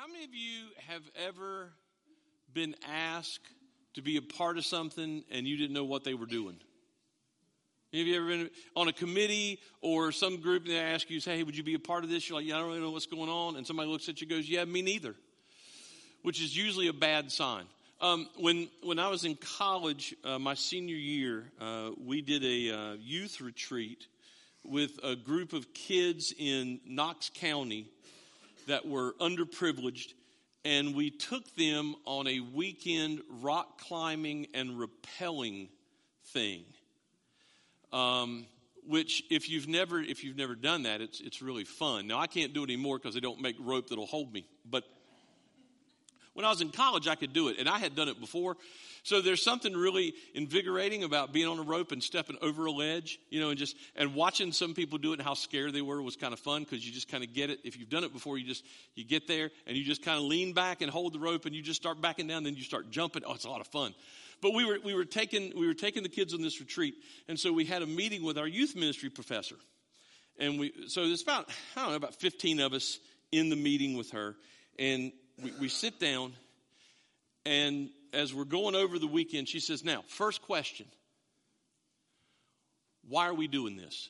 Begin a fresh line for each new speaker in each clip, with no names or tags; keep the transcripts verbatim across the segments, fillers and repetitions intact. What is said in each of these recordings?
How many of you have ever been asked to be a part of something and you didn't know what they were doing? Have you ever been on a committee or some group and they ask you, say, hey, would you be a part of this? You're like, yeah, I don't really know what's going on. And somebody looks at you and goes, yeah, me neither, which is usually a bad sign. Um, when when I was in college, uh, my senior year, uh, we did a uh, youth retreat with a group of kids in Knox County that were underprivileged, and we took them on a weekend rock climbing and rappelling thing. Um, which, if you've never if you've never done that, it's it's really fun. Now I can't do it anymore because they don't make rope that'll hold me. But when I was in college, I could do it, and I had done it before. So there's something really invigorating about being on a rope and stepping over a ledge, you know, and just and watching some people do it and how scared they were was kind of fun because you just kind of get it. If you've done it before, you just you get there and you just kind of lean back and hold the rope and you just start backing down. Then you start jumping. Oh, it's a lot of fun. But we were we were taking we were taking the kids on this retreat, and so we had a meeting with our youth ministry professor, and we so there's about I don't know about fifteen of us in the meeting with her, and we, we sit down, and as we're going over the weekend, she says, now, first question, why are we doing this?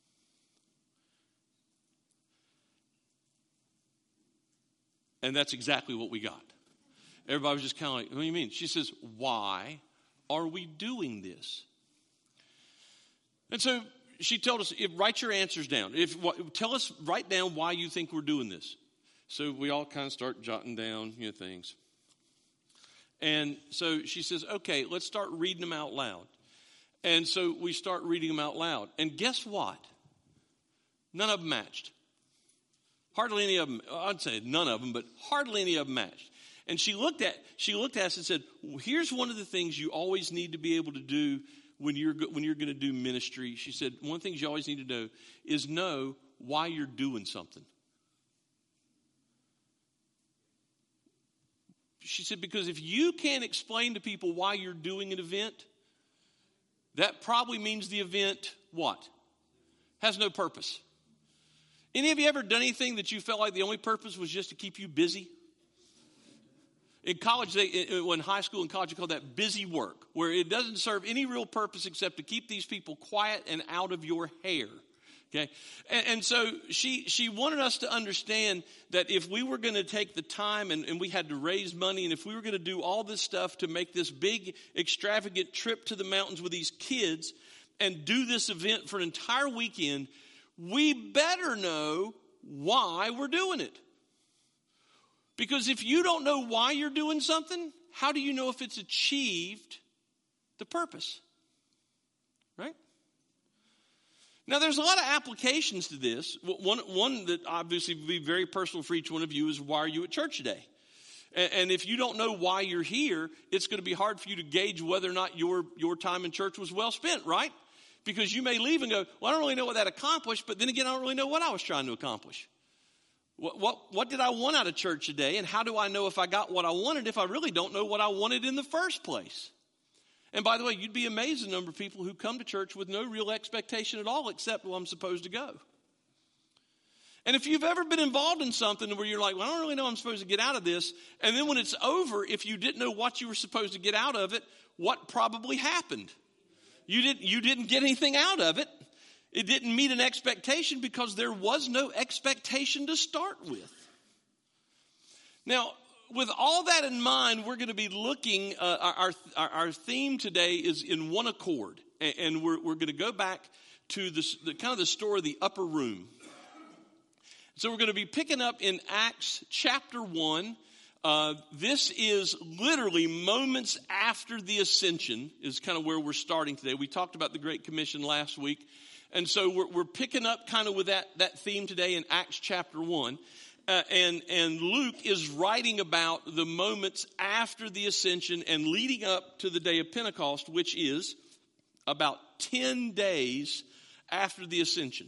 And that's exactly what we got. Everybody was just kind of like, what do you mean? She says, why are we doing this? And so she told us, if, write your answers down. If Tell us, write down why you think we're doing this. So we all kind of start jotting down, you know, things. And so she says, okay, let's start reading them out loud. And so we start reading them out loud. And guess what? None of them matched. Hardly any of them, I'd say none of them, but hardly any of them matched. And she looked at she looked at us and said, well, here's one of the things you always need to be able to do when you're when you're going to do ministry. She said, one of the things you always need to do is know why you're doing something. She said, because if you can't explain to people why you're doing an event, that probably means the event, what? Has no purpose. Any of you ever done anything that you felt like the only purpose was just to keep you busy? In college, they, in high school and college, you call that busy work, where it doesn't serve any real purpose except to keep these people quiet and out of your hair. Okay, and, and so she she wanted us to understand that if we were going to take the time and, and we had to raise money, and if we were going to do all this stuff to make this big extravagant trip to the mountains with these kids and do this event for an entire weekend, we better know why we're doing it. Because if you don't know why you're doing something, how do you know if it's achieved the purpose? Right? Now, there's a lot of applications to this. One, one that obviously would be very personal for each one of you is, why are you at church today? And, and if you don't know why you're here, it's going to be hard for you to gauge whether or not your, your time in church was well spent, right? Because you may leave and go, well, I don't really know what that accomplished, but then again, I don't really know what I was trying to accomplish. What, what, what did I want out of church today, and how do I know if I got what I wanted if I really don't know what I wanted in the first place? And by the way, you'd be amazed at the number of people who come to church with no real expectation at all except, well, I'm supposed to go. And if you've ever been involved in something where you're like, well, I don't really know I'm supposed to get out of this, and then when it's over, if you didn't know what you were supposed to get out of it, what probably happened? You didn't, you didn't get anything out of it. It didn't meet an expectation because there was no expectation to start with. Now, with all that in mind, we're going to be looking, uh, our, our our theme today is in one accord. And, and we're, we're going to go back to this, the kind of the story of the upper room. So we're going to be picking up in Acts chapter one. Uh, this is literally moments after the ascension is kind of where we're starting today. We talked about the Great Commission last week. And so we're, we're picking up kind of with that, that theme today in Acts chapter one. Uh, and, and Luke is writing about the moments after the ascension and leading up to the day of Pentecost, which is about ten days after the ascension.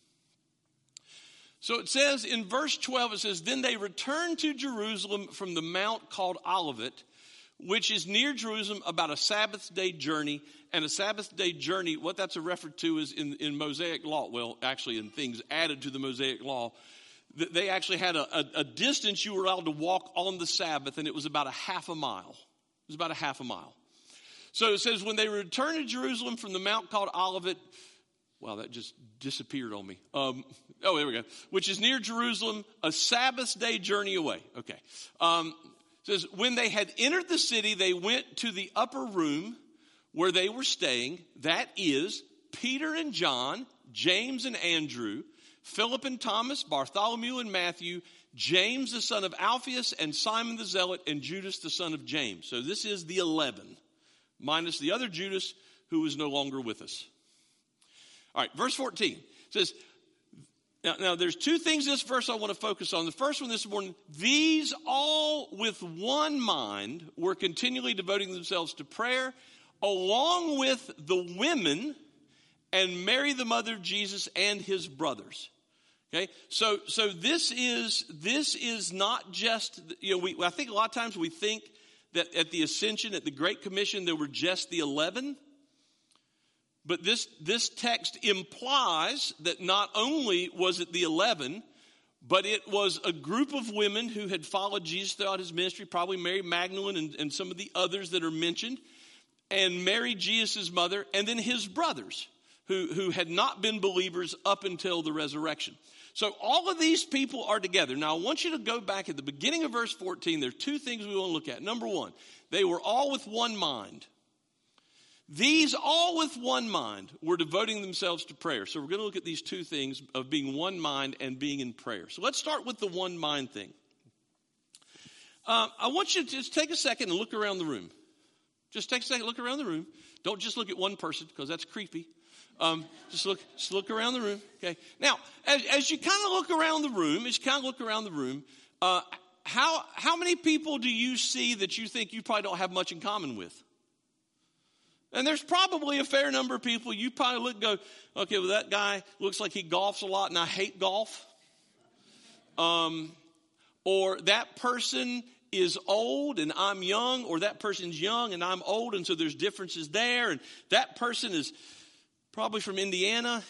So it says in verse twelve, it says, then they returned to Jerusalem from the mount called Olivet, which is near Jerusalem, about a Sabbath day journey. And a Sabbath day journey, what that's a reference to is in, in Mosaic law, well, actually in things added to the Mosaic law, they actually had a, a, a distance you were allowed to walk on the Sabbath, and it was about a half a mile. It was about a half a mile. So it says, when they returned to Jerusalem from the mount called Olivet, wow, that just disappeared on me. Um, oh, there we go. Which is near Jerusalem, a Sabbath day journey away. Okay. Um, it says, when they had entered the city, they went to the upper room where they were staying. That is Peter and John, James and Andrew, Philip and Thomas, Bartholomew and Matthew, James the son of Alphaeus, and Simon the Zealot, and Judas the son of James. So this is the eleven, minus the other Judas who is no longer with us. All right, verse fourteen says, now, now there's two things in this verse I want to focus on. The first one this morning, these all with one mind were continually devoting themselves to prayer, along with the women and Mary, the mother of Jesus, and his brothers. Okay, so so this is this is not just, you know, we I think a lot of times we think that at the Ascension, at the Great Commission, there were just the eleven. But this this text implies that not only was it the eleven, but it was a group of women who had followed Jesus throughout his ministry, probably Mary Magdalene and, and some of the others that are mentioned, and Mary, Jesus' mother, and then his brothers, who, who had not been believers up until the resurrection. So all of these people are together. Now, I want you to go back at the beginning of verse fourteen. There are two things we want to look at. Number one, they were all with one mind. These all with one mind were devoting themselves to prayer. So we're going to look at these two things of being one mind and being in prayer. So let's start with the one mind thing. Uh, I want you to just take a second and look around the room. Just take a second, look around the room. Don't just look at one person, because that's creepy. Um, just look, just look around the room. Okay. Now, as, as you kind of look around the room, as you kind of look around the room, uh, how how many people do you see that you think you probably don't have much in common with? And there's probably a fair number of people you probably look and go, okay, well, that guy looks like he golfs a lot and I hate golf. Um, or that person is old and I'm young, or that person's young and I'm old, and so there's differences there. And that person is probably from Indiana.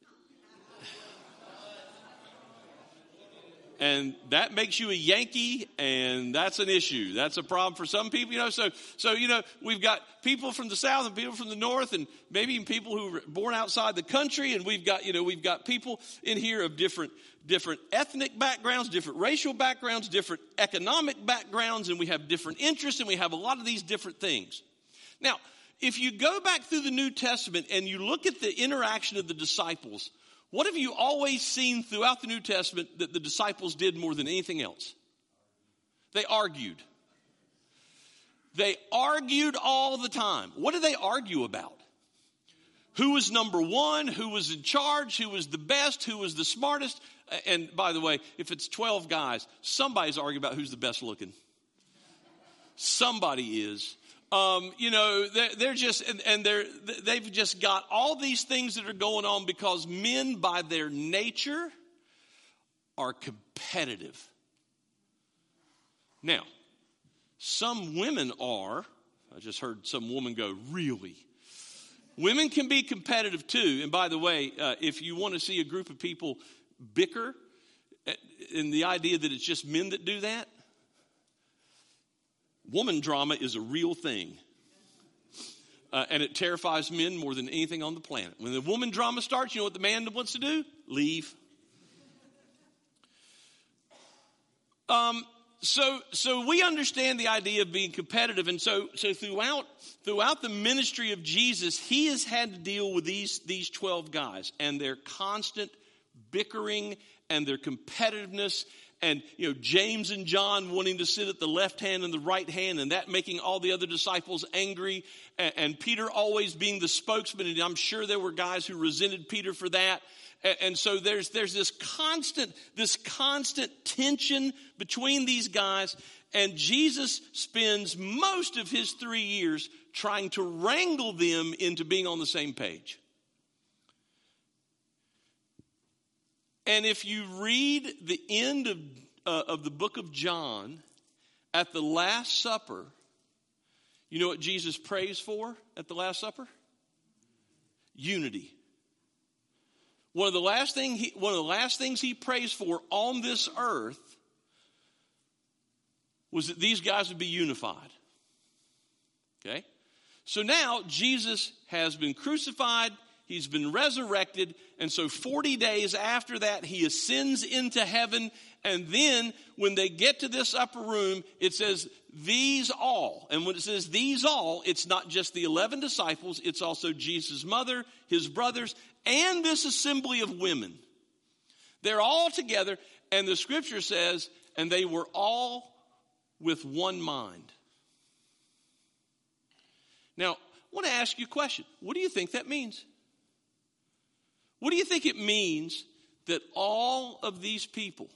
And that makes you a Yankee, and that's an issue. That's a problem for some people, you know. So, so you know, we've got people from the South and people from the North, and maybe even people who were born outside the country. And we've got, you know, we've got people in here of different, different ethnic backgrounds, different racial backgrounds, different economic backgrounds, and we have different interests, and we have a lot of these different things. Now, if you go back through the New Testament and you look at the interaction of the disciples, what have you always seen throughout the New Testament that the disciples did more than anything else? They argued. They argued all the time. What did they argue about? Who was number one? Who was in charge? Who was the best? Who was the smartest? And by the way, if it's twelve guys, somebody's arguing about who's the best looking. Somebody is. Um, you know, they're, they're just, and, and they're, they've just got all these things that are going on because men by their nature are competitive. Now, some women are, I just heard some woman go, really? Women can be competitive too. And by the way, uh, if you want to see a group of people bicker, and the idea that it's just men that do that, woman drama is a real thing. Uh, and it terrifies men more than anything on the planet. When the woman drama starts, you know what the man wants to do? Leave. Um, so, so we understand the idea of being competitive. And so, so throughout, throughout the ministry of Jesus, he has had to deal with these, these twelve guys and their constant bickering and their competitiveness. And, you know, James and John wanting to sit at the left hand and the right hand, and that making all the other disciples angry. And, and Peter always being the spokesman. And I'm sure there were guys who resented Peter for that. And, and so there's there's this constant, this constant tension between these guys. And Jesus spends most of his three years trying to wrangle them into being on the same page. And if you read the end of, uh, of the book of John, at the Last Supper, you know what Jesus prays for at the Last Supper? Unity. One of the last thing he, one of the last things he prays for on this earth was that these guys would be unified. Okay? So now Jesus has been crucified, he's been resurrected, and so forty days after that he ascends into heaven, and then when they get to this upper room, it says these all. And when it says these all, it's not just the eleven disciples, it's also Jesus' mother, his brothers, and this assembly of women. They're all together, and the scripture says, and they were all with one mind. Now, I want to ask you a question. What do you think that means? What do you think it means that all of these people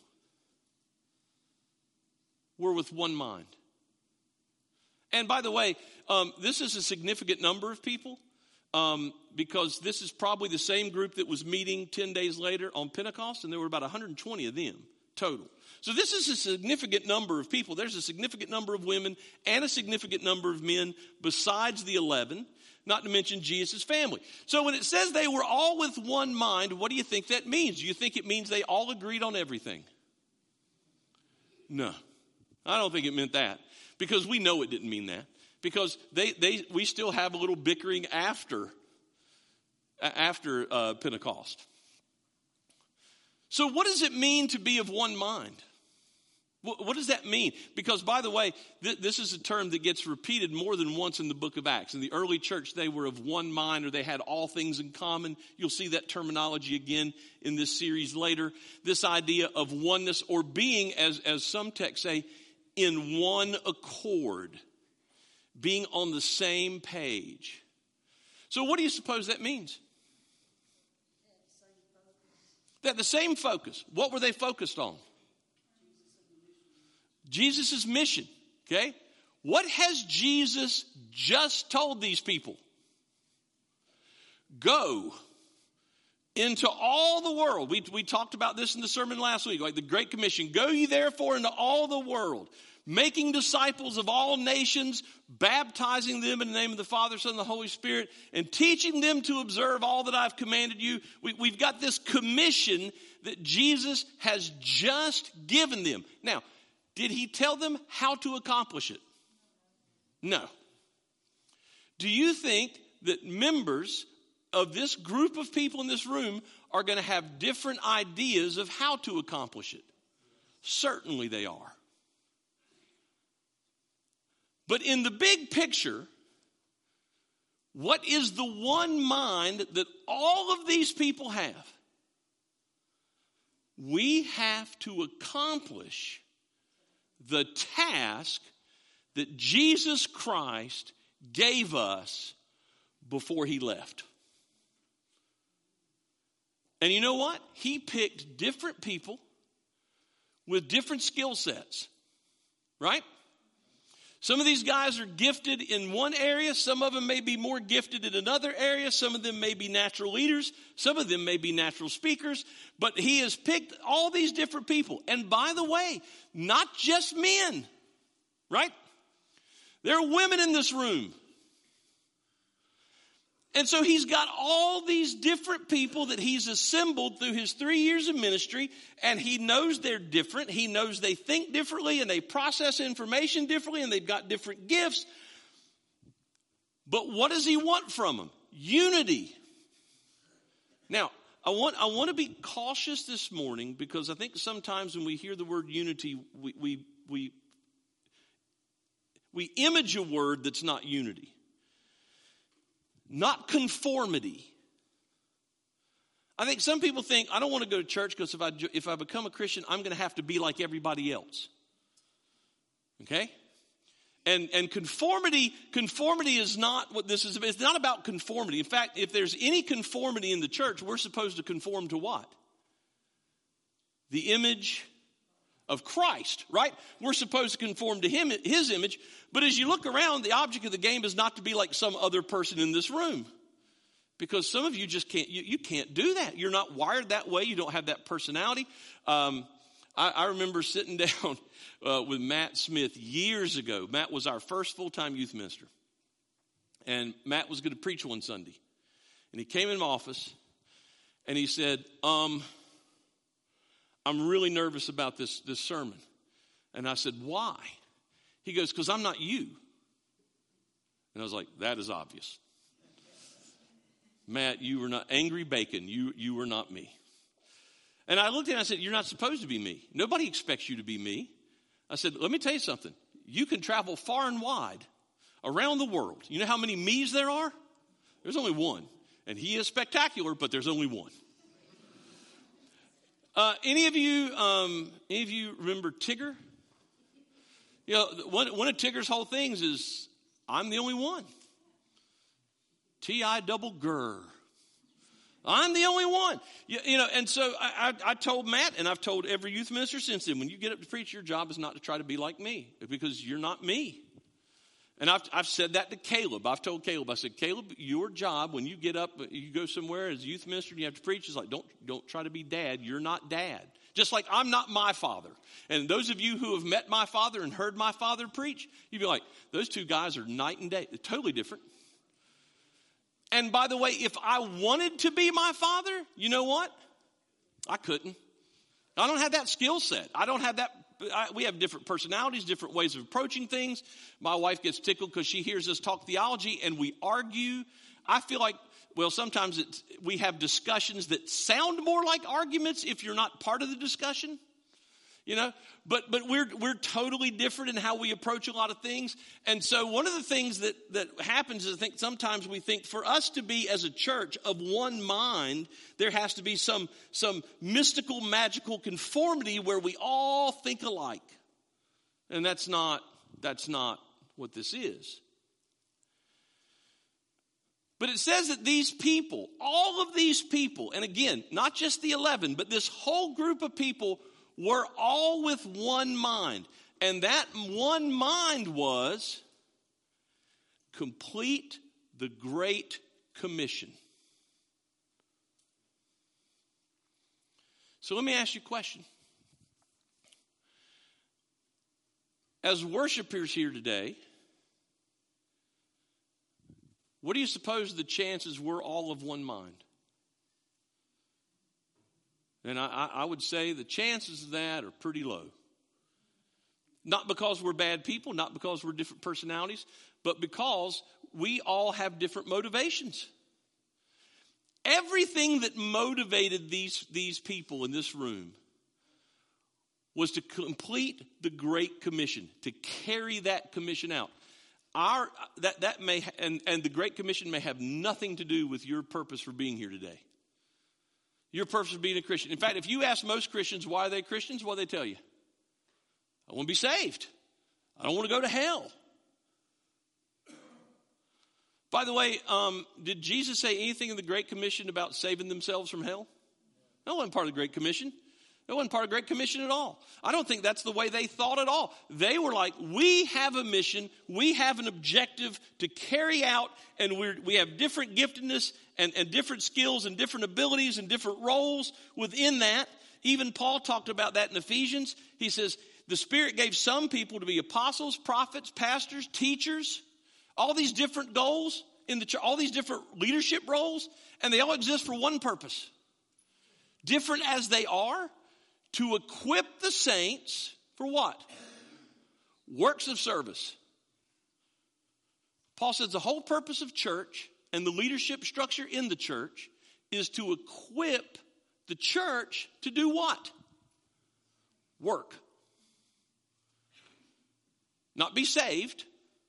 were with one mind? And by the way, um, this is a significant number of people um, because this is probably the same group that was meeting ten days later on Pentecost, and there were about one hundred twenty of them total. So this is a significant number of people. There's a significant number of women and a significant number of men besides the eleven, not to mention Jesus' family. So when it says they were all with one mind, what do you think that means? Do you think it means they all agreed on everything? No, I don't think it meant that, because we know it didn't mean that, because they, they we still have a little bickering after, after uh, Pentecost. So what does it mean to be of one mind? What does that mean? Because, by the way, th- this is a term that gets repeated more than once in the book of Acts. In the early church, they were of one mind, or they had all things in common. You'll see that terminology again in this series later. This idea of oneness, or being, as, as some texts say, in one accord. Being on the same page. So what do you suppose that means? That the same focus. What were they focused on? Jesus' mission, okay? What has Jesus just told these people? Go into all the world. We, we talked about this in the sermon last week, like the Great Commission. Go ye therefore into all the world, making disciples of all nations, baptizing them in the name of the Father, Son, and the Holy Spirit, and teaching them to observe all that I've commanded you. We, we've got this commission that Jesus has just given them. Now, did he tell them how to accomplish it? No. Do you think that members of this group of people in this room are going to have different ideas of how to accomplish it? Certainly they are. But in the big picture, what is the one mind that all of these people have? We have to accomplish the task that Jesus Christ gave us before he left. And you know what? He picked different people with different skill sets, right? Some of these guys are gifted in one area. Some of them may be more gifted in another area. Some of them may be natural leaders. Some of them may be natural speakers. But he has picked all these different people. And by the way, not just men, right? There are women in this room. And so he's got all these different people that he's assembled through his three years of ministry, and he knows they're different. He knows they think differently, and they process information differently, and they've got different gifts. But what does he want from them? Unity. Now, I want I want to be cautious this morning, because I think sometimes when we hear the word unity, we we we, we image a word that's not unity. Not conformity. I think some people think, I don't want to go to church because if I, if I become a Christian, I'm going to have to be like everybody else. Okay? And, and conformity, conformity is not what this is. It's not about conformity. In fact, if there's any conformity in the church, we're supposed to conform to what? The image of Christ, right? We're supposed to conform to him, his image. But as you look around, the object of the game is not to be like some other person in this room. Because some of you just can't, you, you can't do that. You're not wired that way. You don't have that personality. Um, I, I remember sitting down uh, with Matt Smith years ago. Matt was our first full-time youth minister. And Matt was going to preach one Sunday. And he came in my office. And he said, um, I'm really nervous about this, this sermon. And I said, why? He goes, because I'm not you. And I was like, that is obvious. Matt, you were not, Angry Bacon, you, you were not me. And I looked at him and I said, you're not supposed to be me. Nobody expects you to be me. I said, let me tell you something. You can travel far and wide around the world. You know how many me's there are? There's only one. And he is spectacular, but there's only one. Uh, any of you, um, any of you remember Tigger? You know, one, one of Tigger's whole things is, I'm the only one. T I double Gur. I'm the only one. You, you know, and so I, I, I told Matt, and I've told every youth minister since then, when you get up to preach, your job is not to try to be like me, because you're not me. And I've, I've said that to Caleb. I've told Caleb, I said, Caleb, your job when you get up, you go somewhere as a youth minister and you have to preach, is like, don't, don't try to be dad. You're not dad. Just like I'm not my father. And those of you who have met my father and heard my father preach, you'd be like, those two guys are night and day. They're totally different. And by the way, if I wanted to be my father, you know what? I couldn't. I don't have that skill set. I don't have that. I, we have different personalities, different ways of approaching things. My wife gets tickled because she hears us talk theology and we argue. I feel like, well, sometimes it's, we have discussions that sound more like arguments if you're not part of the discussion. You know, but but we're we're totally different in how we approach a lot of things. And so one of the things that, that happens is I think sometimes we think for us to be as a church of one mind, there has to be some some mystical, magical conformity where we all think alike. And that's not that's not what this is. But it says that these people, all of these people, and again, not just the eleven, but this whole group of people were all with one mind. And that one mind was complete the Great Commission. So let me ask you a question. As worshipers here today, what do you suppose the chances we're all of one mind? And I, I would say the chances of that are pretty low. Not because we're bad people, not because we're different personalities, but because we all have different motivations. Everything that motivated these, these people in this room was to complete the Great Commission, to carry that commission out. Our that that may and, and the Great Commission may have nothing to do with your purpose for being here today. Your purpose of being a Christian. In fact, if you ask most Christians why are they Christians, what do they tell you? I want to be saved. I don't want to go to hell. By the way, um, did Jesus say anything in the Great Commission about saving themselves from hell? That wasn't part of the Great Commission. That wasn't part of the Great Commission at all. I don't think that's the way they thought at all. They were like, we have a mission, we have an objective to carry out, and we're, we have different giftedness and, and different skills and different abilities and different roles within that. Even Paul talked about that in Ephesians. He says, the Spirit gave some people to be apostles, prophets, pastors, teachers, all these different goals in the church, all these different leadership roles, and they all exist for one purpose. Different as they are, to equip the saints for what? Works of service. Paul says the whole purpose of church and the leadership structure in the church is to equip the church to do what? Work. Not be saved.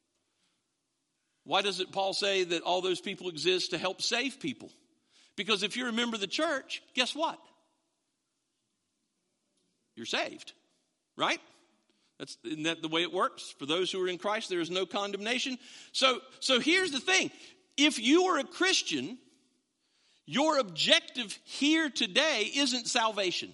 Why does it Paul say that all those people exist to help save people? Because if you're a member of the church, guess what? You're saved, right? That's, isn't that the way it works? For those who are in Christ, there is no condemnation. So, so here's the thing. If you are a Christian, your objective here today isn't salvation.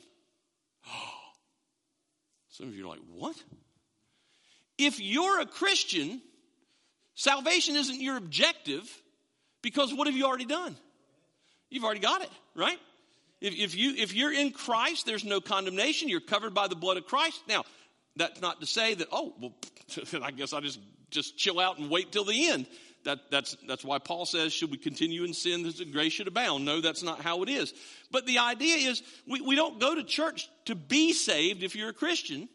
Some of you are like, what? If you're a Christian, salvation isn't your objective, because what have you already done? You've already got it, right? If, if, you, if you're in Christ, there's no condemnation. You're covered by the blood of Christ. Now, that's not to say that, oh, well, I guess I just, just chill out and wait till the end. That, that's, that's why Paul says, should we continue in sin that the grace should abound? No, that's not how it is. But the idea is we, we don't go to church to be saved if you're a Christian.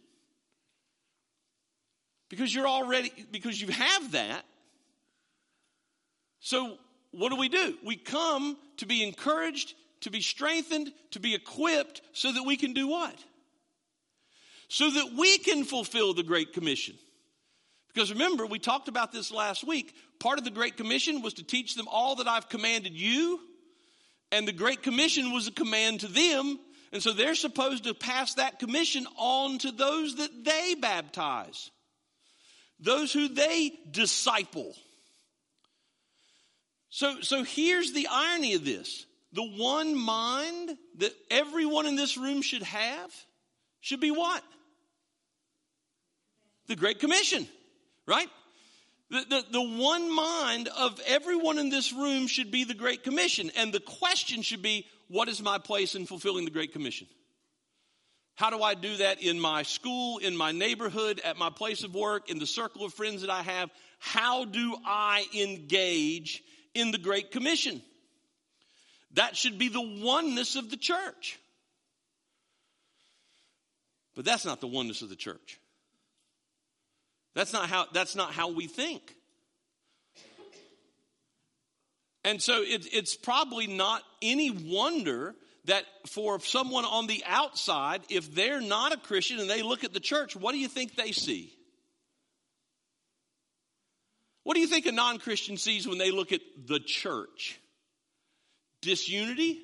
Because you're already, because you have that. So what do we do? We come to be encouraged, to be strengthened, to be equipped so that we can do what? So that we can fulfill the Great Commission. Because remember, we talked about this last week. Part of the Great Commission was to teach them all that I've commanded you. And the Great Commission was a command to them. And so they're supposed to pass that commission on to those that they baptize. Those who they disciple. So, so here's the irony of this. The one mind that everyone in this room should have should be what? The Great Commission, right? The, the, the one mind of everyone in this room should be the Great Commission. And the question should be, what is my place in fulfilling the Great Commission? How do I do that in my school, in my neighborhood, at my place of work, in the circle of friends that I have? How do I engage in the Great Commission? That should be the oneness of the church. But that's not the oneness of the church. That's not how, that's not how we think. And so it, it's probably not any wonder that for someone on the outside, if they're not a Christian and they look at the church, what do you think they see? What do you think a non-Christian sees when they look at the church? Disunity?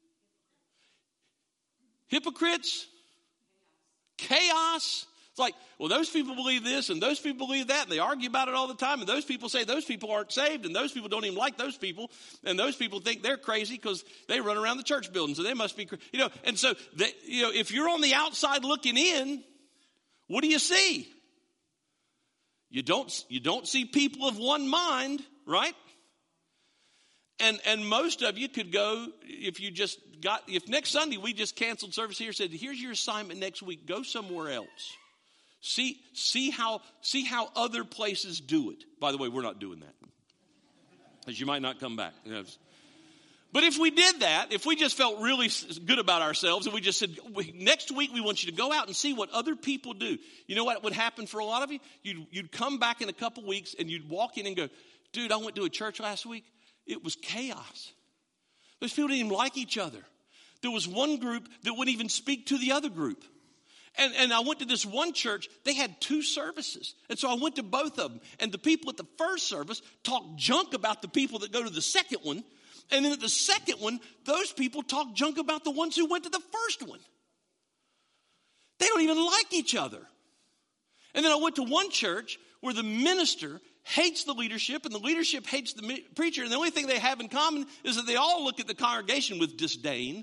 Hypocrites? Chaos? It's like, well, those people believe this and those people believe that, and they argue about it all the time, and those people say those people aren't saved, and those people don't even like those people, and those people think they're crazy because they run around the church building, so they must be, you know, and so, they, you know, if you're on the outside looking in, what do you see? You don't, you don't see people of one mind, right? And and most of you could go, if you just got, if next Sunday we just canceled service here, said, here's your assignment next week, go somewhere else. See, see how, see how other places do it. By the way, we're not doing that, because you might not come back. But if we did that, if we just felt really good about ourselves and we just said, next week we want you to go out and see what other people do. You know what would happen for a lot of you? You'd, you'd come back in a couple weeks and you'd walk in and go, dude, I went to a church last week. It was chaos. Those people didn't even like each other. There was one group that wouldn't even speak to the other group. And, and I went to this one church, they had two services. And so I went to both of them. And the people at the first service talked junk about the people that go to the second one. And then at the second one, those people talk junk about the ones who went to the first one. They don't even like each other. And then I went to one church where the minister hates the leadership and the leadership hates the preacher. And the only thing they have in common is that they all look at the congregation with disdain.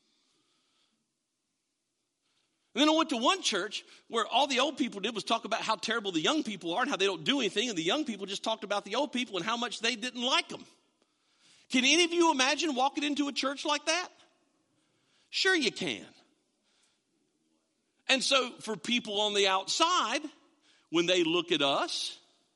And then I went to one church where all the old people did was talk about how terrible the young people are and how they don't do anything. And the young people just talked about the old people and how much they didn't like them. Can any of you imagine walking into a church like that? Sure you can. And so for people on the outside, when they look at us,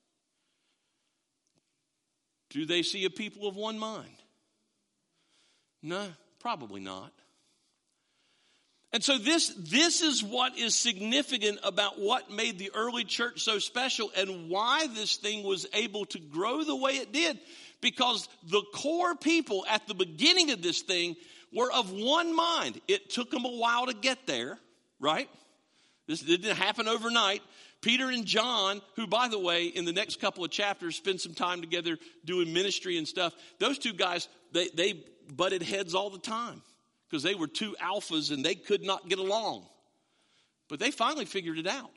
do they see a people of one mind? No, probably not. And so this, this is what is significant about what made the early church so special and why this thing was able to grow the way it did. Because the core people at the beginning of this thing were of one mind. It took them a while to get there, right? This didn't happen overnight. Peter and John, who, by the way, in the next couple of chapters, spend some time together doing ministry and stuff. Those two guys, they, they butted heads all the time because they were two alphas and they could not get along. But they finally figured it out.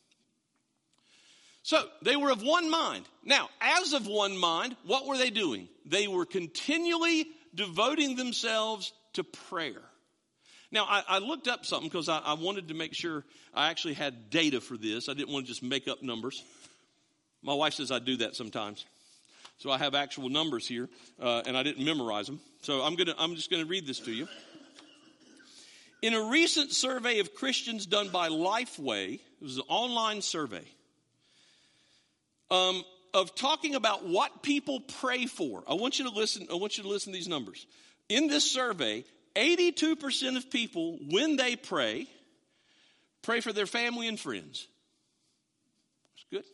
So they were of one mind. Now, as of one mind, what were they doing? They were continually devoting themselves to prayer. Now, I, I looked up something because I, I wanted to make sure I actually had data for this. I didn't want to just make up numbers. My wife says I do that sometimes. So I have actual numbers here, uh, and I didn't memorize them. So I'm gonna, I'm just going to read this to you. In a recent survey of Christians done by Lifeway, it was an online survey, Um, of talking about what people pray for. I want you to listen, I want you to listen to these numbers. In this survey, eighty-two percent of people, when they pray, pray for their family and friends. That's good.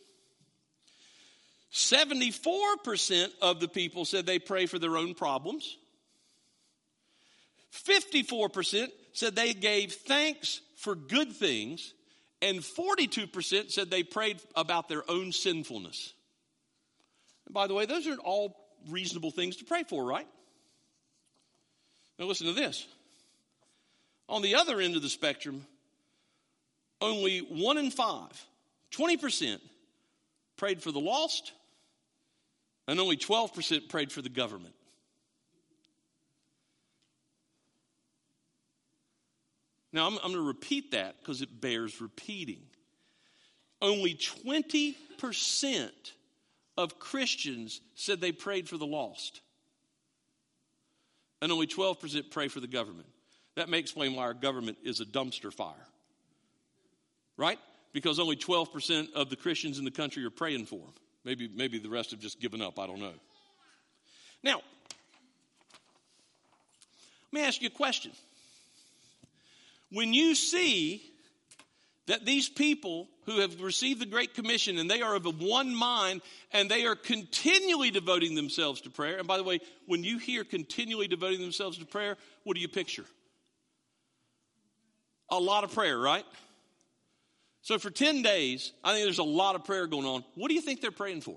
seventy-four percent of the people said they pray for their own problems. fifty-four percent said they gave thanks for good things. And forty-two percent said they prayed about their own sinfulness. And by the way, those aren't all reasonable things to pray for, right? Now listen to this. On the other end of the spectrum, only one in five, twenty percent, prayed for the lost, and only twelve percent prayed for the government. Now, I'm, I'm going to repeat that because it bears repeating. Only twenty percent of Christians said they prayed for the lost. And only twelve percent pray for the government. That may explain why our government is a dumpster fire. Right? Because only twelve percent of the Christians in the country are praying for them. Maybe, maybe the rest have just given up. I don't know. Now, let me ask you a question. When you see that these people who have received the Great Commission and they are of one mind and they are continually devoting themselves to prayer. And by the way, when you hear continually devoting themselves to prayer, what do you picture? A lot of prayer, right? So for ten days, I think there's a lot of prayer going on. What do you think they're praying for?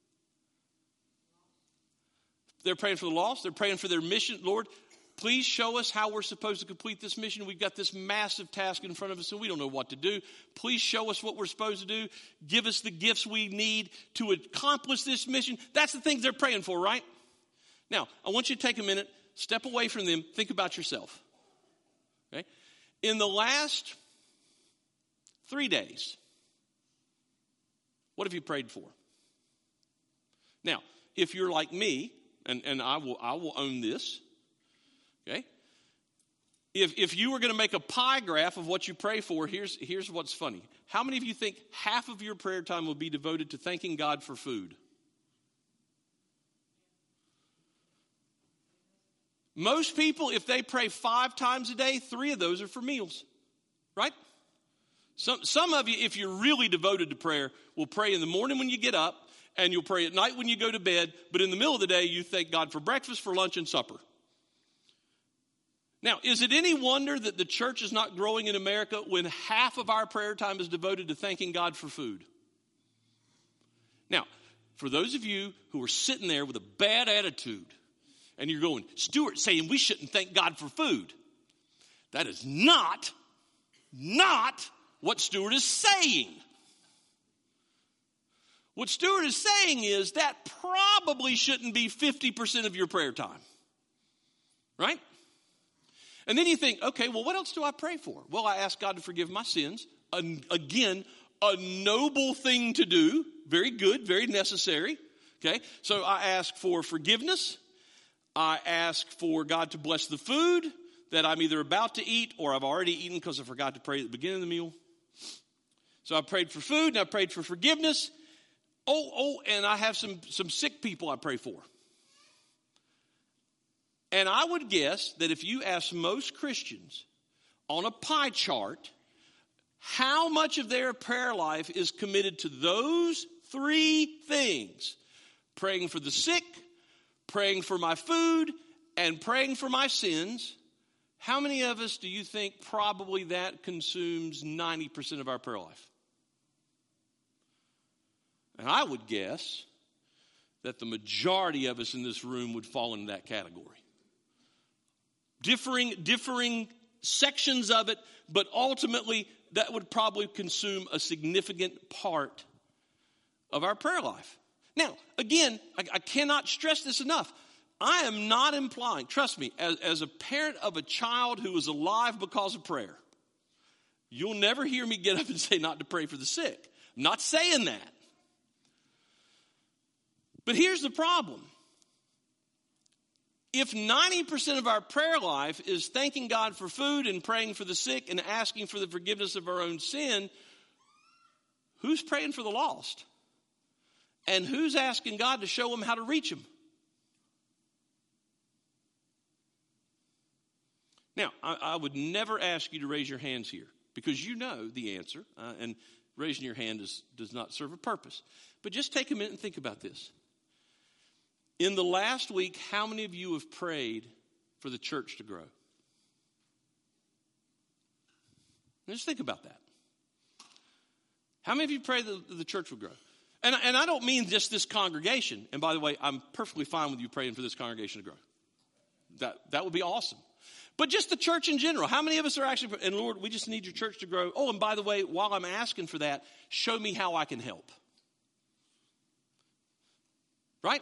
They're praying for the lost. They're praying for their mission. Lord, please show us how we're supposed to complete this mission. We've got this massive task in front of us and we don't know what to do. Please show us what we're supposed to do. Give us the gifts we need to accomplish this mission. That's the things they're praying for, right? Now, I want you to take a minute, step away from them, think about yourself. Okay? In the last three days, what have you prayed for? Now, if you're like me, and, and I will I will own this, okay? If if you were going to make a pie graph of what you pray for, here's here's what's funny. How many of you think half of your prayer time will be devoted to thanking God for food? Most people, if they pray five times a day, three of those are for meals, right? Some some of you, if you're really devoted to prayer, will pray in the morning when you get up, and you'll pray at night when you go to bed, but in the middle of the day, you thank God for breakfast, for lunch, and supper. Now, is it any wonder that the church is not growing in America when half of our prayer time is devoted to thanking God for food? Now, for those of you who are sitting there with a bad attitude, and you're going, Stuart saying we shouldn't thank God for food. That is not, not what Stuart is saying. What Stuart is saying is that probably shouldn't be fifty percent of your prayer time. Right? And then you think, okay, well, what else do I pray for? Well, I ask God to forgive my sins. Again, a noble thing to do. Very good, very necessary. Okay? So I ask for forgiveness. I ask for God to bless the food that I'm either about to eat or I've already eaten because I forgot to pray at the beginning of the meal. So I prayed for food and I prayed for forgiveness. Oh, oh, and I have some, some sick people I pray for. And I would guess that if you ask most Christians on a pie chart how much of their prayer life is committed to those three things, praying for the sick, praying for my food, and praying for my sins, how many of us do you think probably that consumes ninety percent of our prayer life? And I would guess that the majority of us in this room would fall into that category. Differing, differing sections of it, but ultimately that would probably consume a significant part of our prayer life. Now, again, I, I cannot stress this enough. I am not implying, trust me, as, as a parent of a child who is alive because of prayer, you'll never hear me get up and say not to pray for the sick. I'm not saying that. But here's the problem. If ninety percent of our prayer life is thanking God for food and praying for the sick and asking for the forgiveness of our own sin, who's praying for the lost? And who's asking God to show them how to reach them? Now, I, I would never ask you to raise your hands here because you know the answer, uh, and raising your hand is, does not serve a purpose. But just take a minute and think about this. In the last week, how many of you have prayed for the church to grow? Just think about that. How many of you pray that the church will grow? And, and I don't mean just this congregation. And by the way, I'm perfectly fine with you praying for this congregation to grow. That, that would be awesome. But just the church in general. How many of us are actually, and Lord, we just need your church to grow. Oh, and by the way, while I'm asking for that, show me how I can help. Right?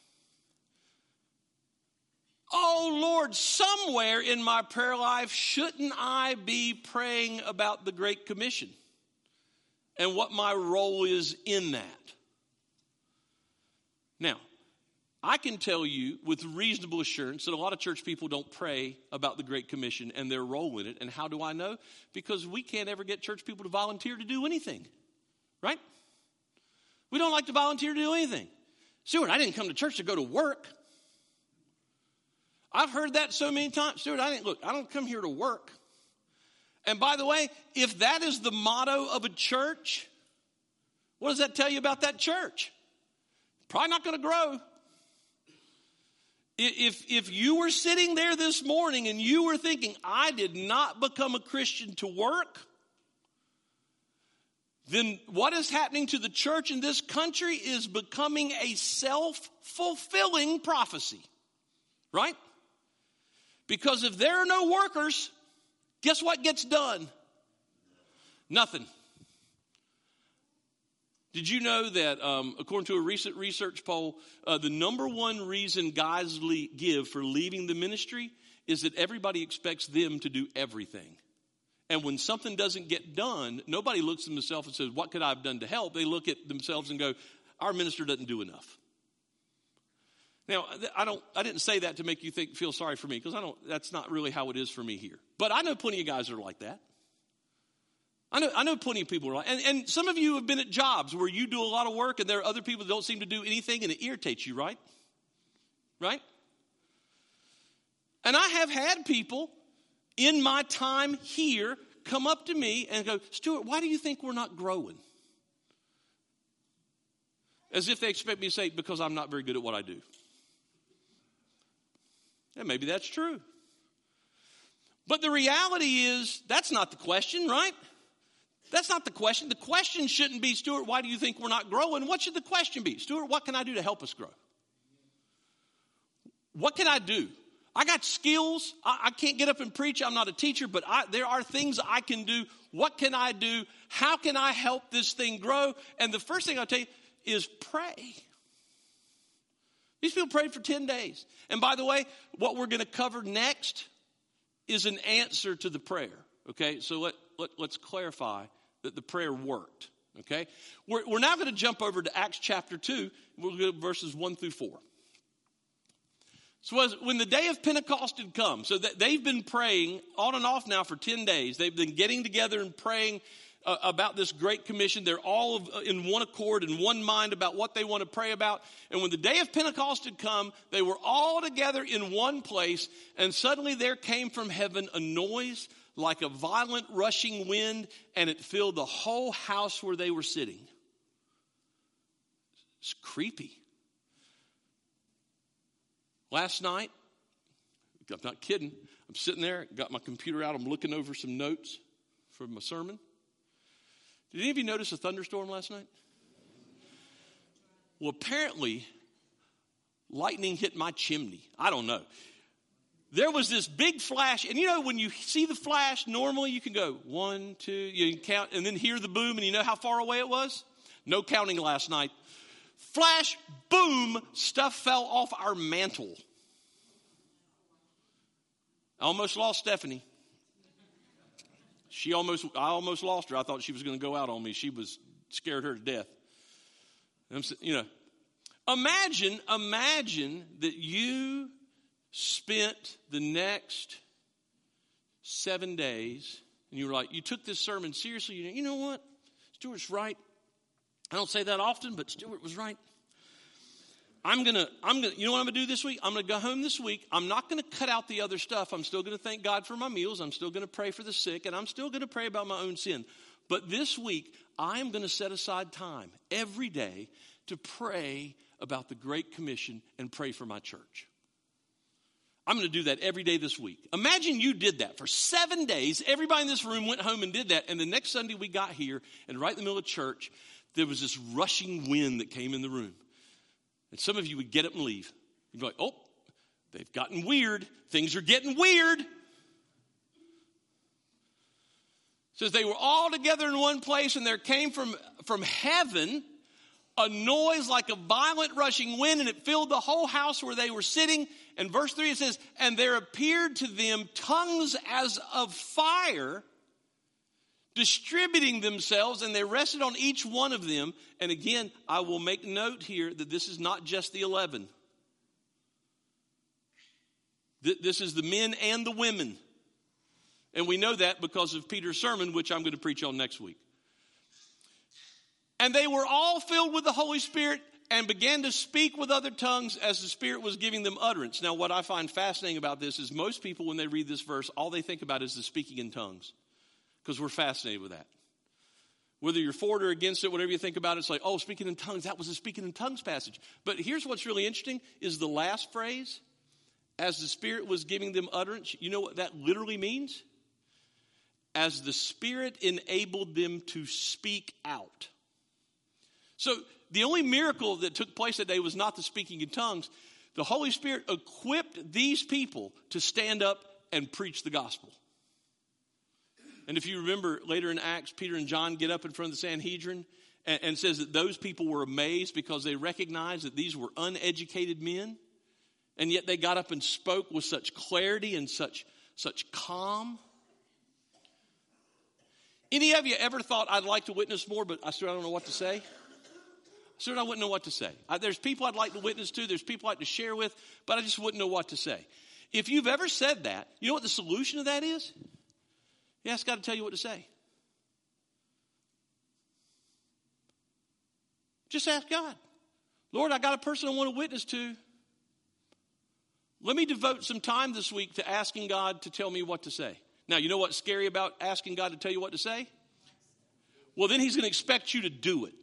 Oh, Lord, somewhere in my prayer life, shouldn't I be praying about the Great Commission and what my role is in that? Now, I can tell you with reasonable assurance that a lot of church people don't pray about the Great Commission and their role in it. And how do I know? Because we can't ever get church people to volunteer to do anything, right? We don't like to volunteer to do anything. Stuart, I didn't come to church to go to work. I've heard that so many times. Stuart, I didn't look, I don't come here to work. And by the way, if that is the motto of a church, what does that tell you about that church? Probably not going to grow. If, if you were sitting there this morning and you were thinking, I did not become a Christian to work, then what is happening to the church in this country is becoming a self-fulfilling prophecy, right? Because if there are no workers, guess what gets done? Nothing. Did you know that um, according to a recent research poll, uh, the number one reason guys le- give for leaving the ministry is that everybody expects them to do everything. And when something doesn't get done, nobody looks at themselves and says, what could I have done to help? They look at themselves and go, our minister doesn't do enough. Now, I don't. I didn't say that to make you think feel sorry for me, because I don't. That's not really how it is for me here. But I know plenty of guys that are like that. I know. I know plenty of people are like, and, and some of you have been at jobs where you do a lot of work, and there are other people that don't seem to do anything, and it irritates you, right? Right? And I have had people in my time here come up to me and go, Stuart, why do you think we're not growing? As if they expect me to say, because I'm not very good at what I do. And maybe that's true. But the reality is, that's not the question, right? That's not the question. The question shouldn't be, Stuart, why do you think we're not growing? What should the question be? Stuart, what can I do to help us grow? What can I do? I got skills. I, I can't get up and preach. I'm not a teacher, but I, there are things I can do. What can I do? How can I help this thing grow? And the first thing I'll tell you is pray. These people prayed for ten days. And by the way, what we're going to cover next is an answer to the prayer. Okay, so let, let, let's clarify that the prayer worked. Okay, we're, we're now going to jump over to Acts chapter two. We'll go to verses one through four. So as, when the day of Pentecost had come, so that they've been praying on and off now for ten days. They've been getting together and praying uh, about this great commission. They're all of, uh, in one accord, in one mind about what they want to pray about. And when the day of Pentecost had come, they were all together in one place. And suddenly there came from heaven a noise like a violent rushing wind, and it filled the whole house where they were sitting. It's creepy. Last night, I'm not kidding, I'm sitting there, got my computer out, I'm looking over some notes from my sermon. Did any of you notice a thunderstorm last night? Well, apparently, lightning hit my chimney. I don't know. There was this big flash, and you know when you see the flash, normally you can go one, two, you can count, and then hear the boom, and you know how far away it was? No counting last night. Flash, boom, stuff fell off our mantle. I almost lost Stephanie. She almost, I almost lost her. I thought she was going to go out on me. She was scared her to death. You know, imagine, imagine that you spent the next seven days, and you were like, you took this sermon seriously. You know, you know what? Stuart's right. I don't say that often, but Stuart was right. I'm going to, I'm going to, you know what I'm going to do this week? I'm going to go home this week. I'm not going to cut out the other stuff. I'm still going to thank God for my meals. I'm still going to pray for the sick, and I'm still going to pray about my own sin. But this week, I am going to set aside time every day to pray about the Great Commission and pray for my church. I'm going to do that every day this week. Imagine you did that for seven days. Everybody in this room went home and did that. And the next Sunday we got here, and right in the middle of church, there was this rushing wind that came in the room. And some of you would get up and leave. You'd be like, oh, they've gotten weird. Things are getting weird. It says they were all together in one place, and there came from, from heaven a noise like a violent rushing wind, and it filled the whole house where they were sitting. And verse three, it says, and there appeared to them tongues as of fire, distributing themselves, and they rested on each one of them. And again, I will make note here that this is not just the eleven. This is the men and the women. And we know that because of Peter's sermon, which I'm going to preach on next week. And they were all filled with the Holy Spirit and began to speak with other tongues as the Spirit was giving them utterance. Now, what I find fascinating about this is most people, when they read this verse, all they think about is the speaking in tongues, because we're fascinated with that. Whether you're for it or against it, whatever you think about it, it's like, oh, speaking in tongues, that was a speaking in tongues passage. But here's what's really interesting is the last phrase, as the Spirit was giving them utterance. You know what that literally means? As the Spirit enabled them to speak out. So the only miracle that took place that day was not the speaking in tongues. The Holy Spirit equipped these people to stand up and preach the gospel. And if you remember later in Acts, Peter and John get up in front of the Sanhedrin and, and says that those people were amazed because they recognized that these were uneducated men. And yet they got up and spoke with such clarity and such, such calm. Any of you ever thought, I'd like to witness more, but I still don't know what to say? Sir, I wouldn't know what to say. I, there's people I'd like to witness to. There's people I'd like to share with, but I just wouldn't know what to say. If you've ever said that, you know what the solution to that is? You ask God to tell you what to say. Just ask God. Lord, I got a person I want to witness to. Let me devote some time this week to asking God to tell me what to say. Now, you know what's scary about asking God to tell you what to say? Well, then he's going to expect you to do it.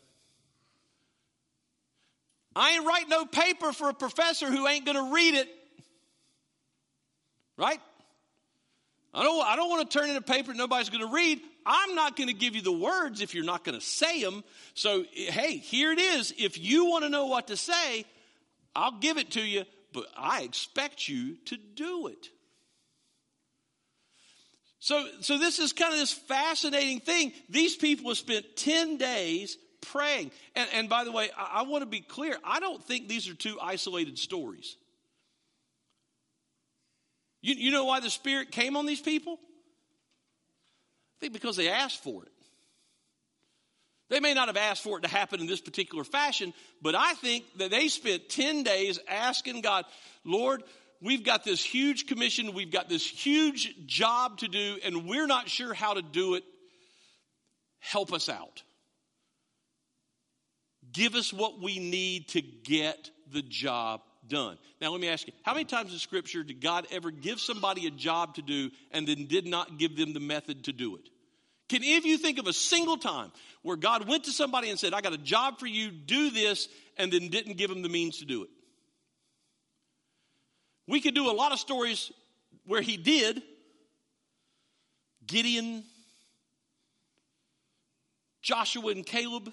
I ain't write no paper for a professor who ain't going to read it. Right? I don't, I don't want to turn in a paper nobody's going to read. I'm not going to give you the words if you're not going to say them. So, hey, here it is. If you want to know what to say, I'll give it to you, but I expect you to do it. So, so this is kind of this fascinating thing. These people have spent ten days praying. And, and by the way, I, I want to be clear. I don't think these are two isolated stories. You, you know why the Spirit came on these people? I think because they asked for it. They may not have asked for it to happen in this particular fashion, but I think that they spent ten days asking God, Lord, we've got this huge commission, we've got this huge job to do, and we're not sure how to do it. Help us out. Give us what we need to get the job done. Now, let me ask you, how many times in Scripture did God ever give somebody a job to do and then did not give them the method to do it? Can any of you think of a single time where God went to somebody and said, I got a job for you, do this, and then didn't give them the means to do it? We could do a lot of stories where he did. Gideon, Joshua and Caleb,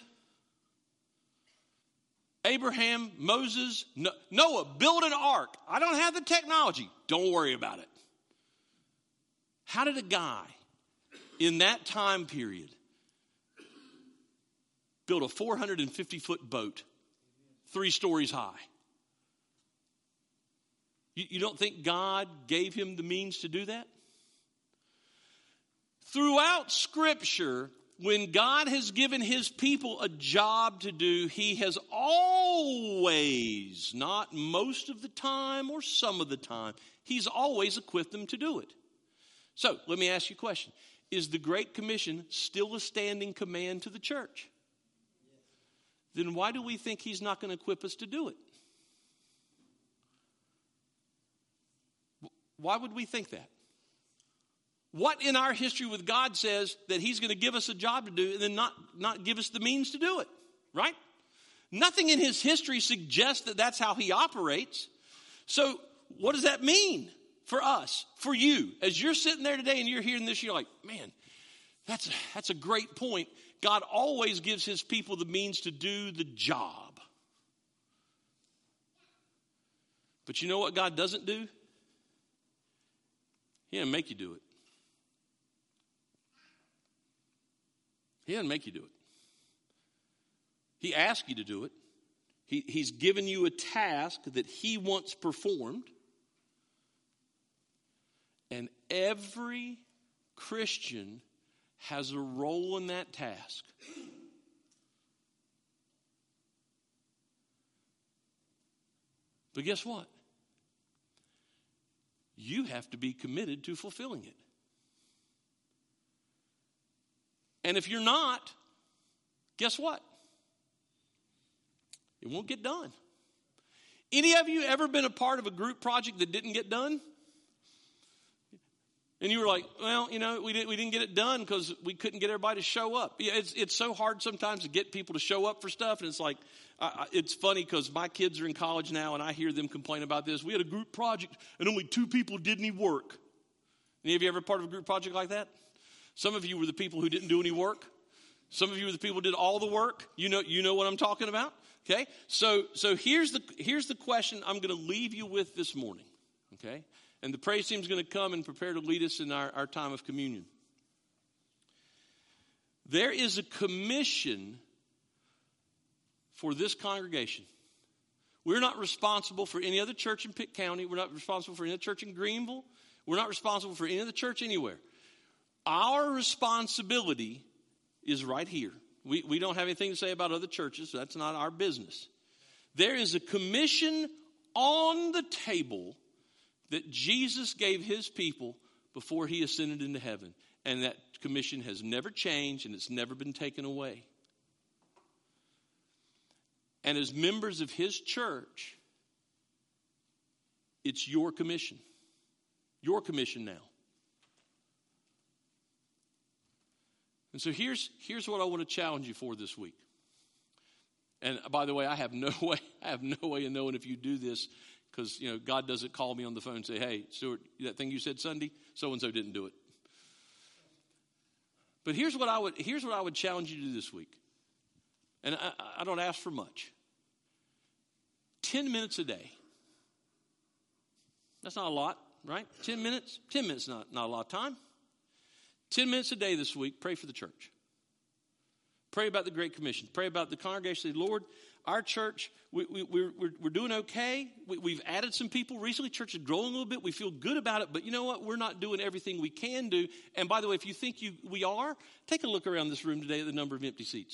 Abraham, Moses, Noah, build an ark. I don't have the technology. Don't worry about it. How did a guy in that time period build a four hundred fifty foot boat three stories high? You, you don't think God gave him the means to do that? Throughout Scripture, when God has given his people a job to do, he has always, not most of the time or some of the time, he's always equipped them to do it. So, let me ask you a question. Is the Great Commission still a standing command to the church? then why do we think he's not going to equip us to do it? Why would we think that? What in our history with God says that he's going to give us a job to do and then not, not give us the means to do it, right? Nothing in his history suggests that that's how he operates. So what does that mean for us, for you? As you're sitting there today and you're hearing this, you're like, man, that's a, that's a great point. God always gives his people the means to do the job. But you know what God doesn't do? He doesn't make you do it. He doesn't make you do it. He asks you to do it. He, he's given you a task that he wants performed. And every Christian has a role in that task. But guess what? You have to be committed to fulfilling it. And if you're not, guess what? It won't get done. Any of you ever been a part of a group project that didn't get done? And you were like, well, you know, we didn't, we didn't get it done because we couldn't get everybody to show up. Yeah, it's it's so hard sometimes to get people to show up for stuff. And it's like, uh, it's funny because my kids are in college now and I hear them complain about this. We had a group project and only two people did any work. Any of you ever part of a group project like that? Some of you were the people who didn't do any work. Some of you were the people who did all the work. You know, you know what I'm talking about. Okay, so so here's the here's the question I'm going to leave you with this morning. Okay, and the praise team is going to come and prepare to lead us in our, our time of communion. There is a commission for this congregation. We're not responsible for any other church in Pitt County. We're not responsible for any other church in Greenville. We're not responsible for any other church anywhere. Our responsibility is right here. We, we don't have anything to say about other churches. So that's not our business. There is a commission on the table that Jesus gave his people before he ascended into heaven. And that commission has never changed and it's never been taken away. And as members of his church, it's your commission. Your commission now. And so here's here's what I want to challenge you for this week. And by the way, I have no way I have no way of knowing if you do this because you know God doesn't call me on the phone and say, "Hey, Stuart, that thing you said Sunday, so and so didn't do it." But here's what I would here's what I would challenge you to do this week. And I, I don't ask for much. Ten minutes a day. That's not a lot, right? Ten minutes. Ten minutes not not a lot of time. Ten minutes a day this week, pray for the church. Pray about the Great Commission. Pray about the congregation. Say, Lord, our church, we, we, we're, we're, we're doing okay. We, we've added some people recently. Church is growing a little bit. We feel good about it. But you know what? We're not doing everything we can do. And by the way, if you think you we are, take a look around this room today at the number of empty seats.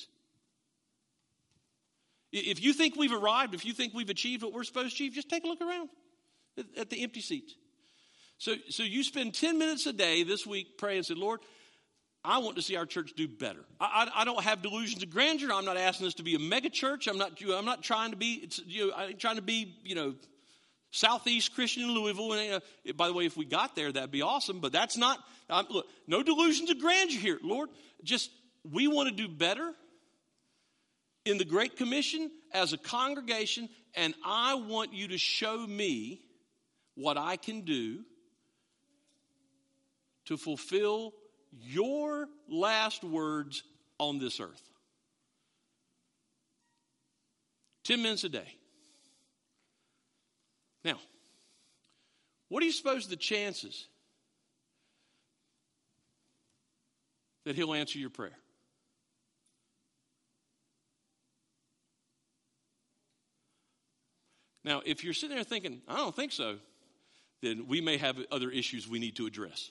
If you think we've arrived, if you think we've achieved what we're supposed to achieve, just take a look around at, at the empty seats. So, so you spend ten minutes a day this week praying and say, Lord, I want to see our church do better. I, I, I don't have delusions of grandeur. I'm not asking us to be a mega church. I'm not. I'm not trying to be. It's, you know, I'm trying to be. You know, Southeast Christian in Louisville. And uh, by the way, if we got there, that'd be awesome. But that's not. Um, look, no delusions of grandeur here, Lord. Just we want to do better in the Great Commission as a congregation, and I want you to show me what I can do to fulfill your last words on this earth. Ten minutes a day. Now, what do you suppose the chances that he'll answer your prayer? Now, if you're sitting there thinking, I don't think so, then we may have other issues we need to address.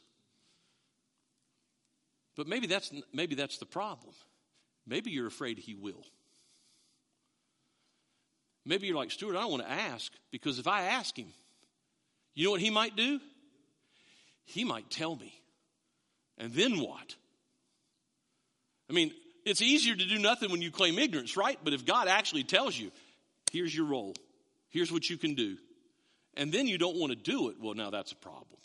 But maybe that's maybe that's the problem. Maybe you're afraid he will. Maybe you're like, Stuart, I don't want to ask because if I ask him, you know what he might do? He might tell me. And then what? I mean, It's easier to do nothing when you claim ignorance, right? But if God actually tells you, here's your role, here's what you can do, and then you don't want to do it, well, now that's a problem.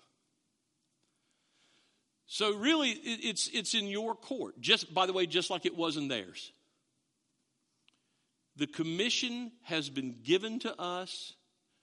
So really, it's it's in your court. Just, by the way, just like it was in theirs. The commission has been given to us.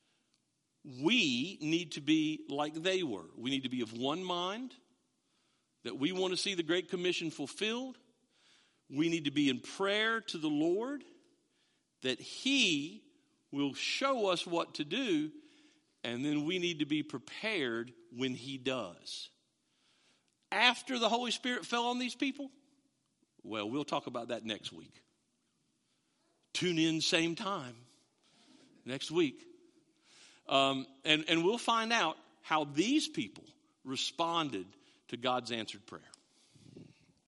We need to be like they were. We need to be of one mind, that we want to see the Great Commission fulfilled. We need to be in prayer to the Lord, that He will show us what to do, and then we need to be prepared when He does. After the Holy Spirit fell on these people? Well, we'll talk about that next week. Tune in same time next week. Um, and, and we'll find out how these people responded to God's answered prayer.